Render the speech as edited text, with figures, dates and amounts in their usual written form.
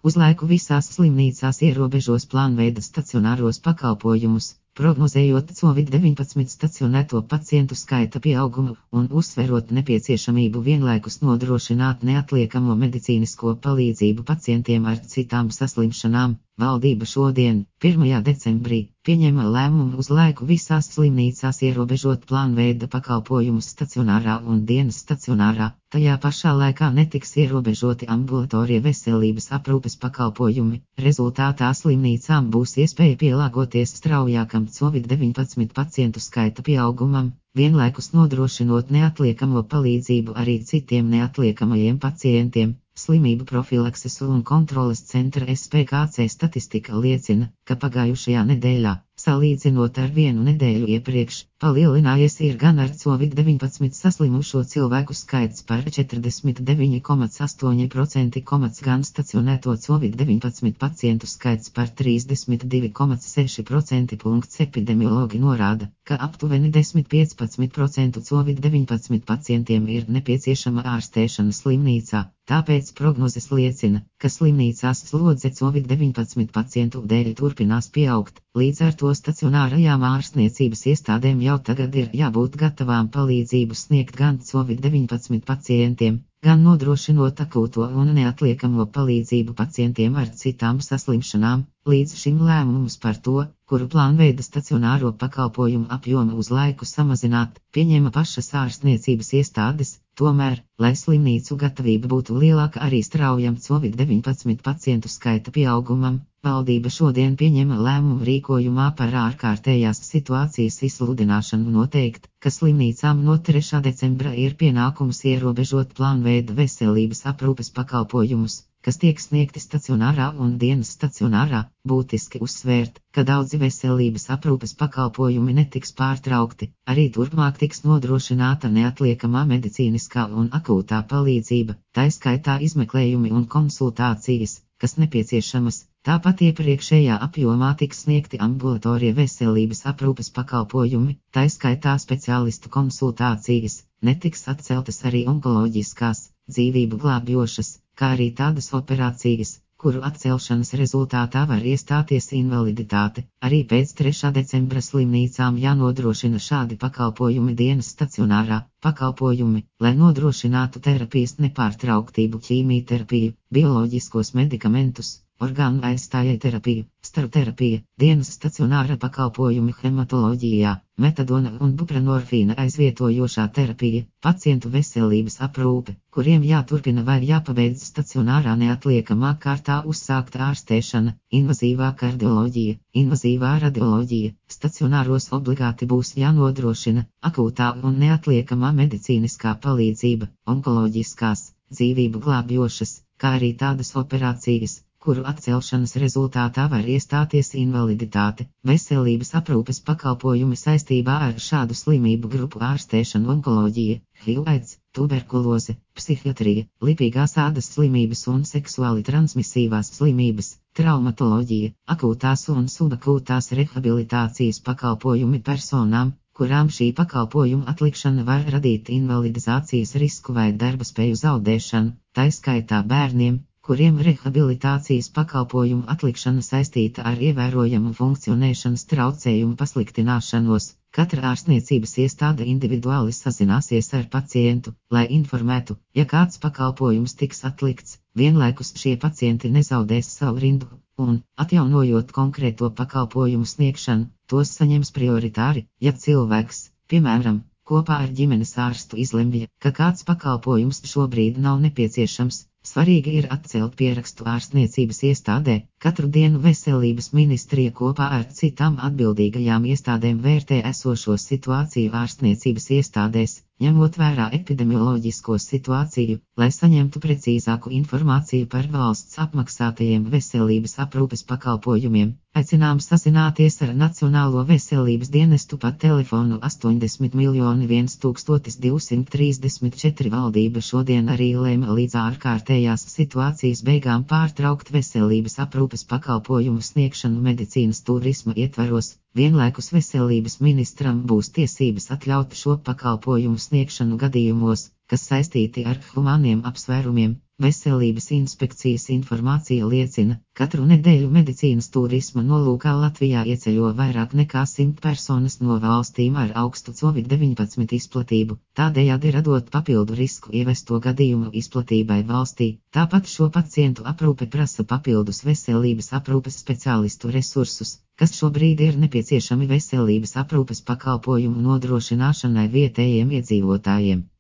uz laiku visās slimnīcās ierobežos plānveida stacionāros pakalpojumus, prognozējot COVID-19 stacionēto pacientu skaita pieaugumu un uzsverot nepieciešamību vienlaikus nodrošināt neatliekamo medicīnisko palīdzību pacientiem ar citām saslimšanām. Valdība šodien, 1. decembrī, pieņēma lēmumu uz laiku visās slimnīcās ierobežot plānveida pakalpojumus stacionārā un dienas stacionārā, tajā pašā laikā netiks ierobežoti ambulatorie veselības aprūpes pakalpojumi. Rezultātā slimnīcām būs iespēja pielāgoties straujākam COVID-19 pacientu skaita pieaugumam, vienlaikus nodrošinot neatliekamo palīdzību arī citiem neatliekamajiem pacientiem. Slimību profilakses un kontroles centra SPKC statistika liecina, ka pagājušajā nedēļā, salīdzinot ar vienu nedēļu iepriekš, palielinājies ir gan ar COVID-19 saslimušo cilvēku skaits par 49,8%, gan stacionēto COVID-19 pacientu skaits par 32,6%. Epidemiologi norāda, ka aptuveni 10–15% COVID-19 pacientiem ir nepieciešama ārstēšana slimnīcā. Tāpēc prognozes liecina, ka slimnīcās slodze COVID-19 pacientu dēļ turpinās pieaugt, līdz ar to stacionārajām ārstniecības iestādēm jau tagad ir jābūt gatavām palīdzību sniegt gan COVID-19 pacientiem, gan nodrošinot akūto un neatliekamo palīdzību pacientiem ar citām saslimšanām. Līdz šim lēmums par to, kuru plānveida stacionāro pakalpojumu apjomu uz laiku samazināt, pieņēma pašas ārstniecības iestādes. Tomēr, lai slimnīcu gatavība būtu lielāka arī straujam COVID-19 pacientu skaita pieaugumam, valdība šodien pieņēma lēmumu rīkojumā par ārkārtējās situācijas izsludināšanu noteikt, ka slimnīcām no 3. decembra ir pienākums ierobežot plānveida veselības aprūpes pakalpojumus, kas tiek sniegti stacionārā un dienas stacionārā. Būtiski uzsvērt, ka daudzi veselības aprūpes pakalpojumi netiks pārtraukti, arī turpmāk tiks nodrošināta neatliekamā medicīniskā un akūtā palīdzība, tā skaitā izmeklējumi un konsultācijas, kas nepieciešamas. Tāpat iepriekšējā apjomā tiks sniegti ambulatorie veselības aprūpes pakalpojumi, tā skaitā speciālistu konsultācijas, netiks atceltas arī onkoloģiskās, dzīvību glābjošas, kā arī tādas operācijas, kuru atcelšanas rezultātā var iestāties invaliditāte. Arī pēc 3. decembra slimnīcām jānodrošina šādi pakalpojumi dienas stacionārā pakalpojumi, lai nodrošinātu terapijas nepārtrauktību, ķīmijterapiju, bioloģiskos medikamentus, orgānu aizstājai terapiju, starterapija, dienas stacionāra pakalpojumi hematoloģijā, metadona un buprenorfīna aizvietojošā terapija, pacientu veselības aprūpe, kuriem jāturpina vai jāpabeidz stacionārā neatliekamā kārtā uzsākta ārstēšana, invazīvā kardioloģija, invazīvā radioloģija. Stacionāros obligāti būs jānodrošina akūtā un neatliekamā medicīniskā palīdzība, onkoloģiskās, dzīvību glābjošas, kā arī tādas operācijas, kuru atcelšanas rezultātā var iestāties invaliditāte. Veselības aprūpes pakalpojumi saistībā ar šādu slimību grupu ārstēšanu, onkoloģija, HIV/AIDS, tuberkuloze, psihiatrija, lipīgās ādas slimības un seksuāli transmisīvās slimības, traumatoloģija, akūtās un subakūtās rehabilitācijas pakalpojumi personām, kurām šī pakalpojuma atlikšana var radīt invalidizācijas risku vai darbaspēju zaudēšanu, tā skaitā bērniem, kuriem rehabilitācijas pakalpojumu atlikšana saistīta ar ievērojamu funkcionēšanas traucējumu pasliktināšanos. Katra ārstniecības iestāde individuāli sazināsies ar pacientu, lai informētu, ja kāds pakalpojums tiks atlikts, vienlaikus šie pacienti nezaudēs savu rindu, un, atjaunojot konkrēto pakalpojumu sniegšanu, tos saņems prioritāri, ja cilvēks, piemēram, kopā ar ģimenes ārstu izlemj, ka kāds pakalpojums šobrīd nav nepieciešams. Svarīgi ir atcelt pierakstu ārstniecības iestādē. Katru dienu veselības ministrija kopā ar citām atbildīgajām iestādēm vērtē esošo situāciju ārstniecības iestādēs, ņemot vērā epidemioloģisko situāciju, lai saņemtu precīzāku informāciju par valsts apmaksātajiem veselības aprūpes pakalpojumiem. Aicinām sazināties ar Nacionālo veselības dienestu pa telefonu 80 1234. Valdība šodien arī lēma līdz ārkārtējās situācijas beigām pārtraukt veselības aprūpes pakalpojumu sniegšanu medicīnas turisma ietvaros. Vienlaikus veselības ministram būs tiesības atļaut šo pakalpojumu sniegšanu gadījumos, kas saistīti ar humāniem apsvērumiem. Veselības inspekcijas informācija liecina, katru nedēļu medicīnas turisma nolūkā Latvijā ieceļo vairāk nekā 100 personas no valstīm ar augstu Covid-19 izplatību, tādējādi radot papildu risku ievesto gadījumu izplatībai valstī. Tāpat šo pacientu aprūpe prasa papildus veselības aprūpes speciālistu resursus, kas šobrīd ir nepieciešami veselības aprūpes pakalpojumu nodrošināšanai vietējiem iedzīvotājiem.